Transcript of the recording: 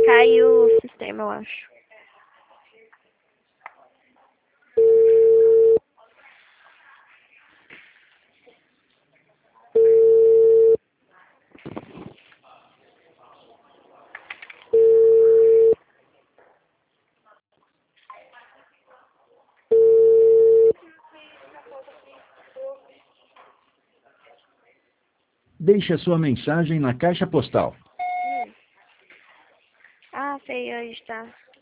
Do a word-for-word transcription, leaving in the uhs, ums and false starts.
Caiu o sistema, eu acho. Deixe a sua mensagem na caixa postal. Hum. Ah, sei onde está.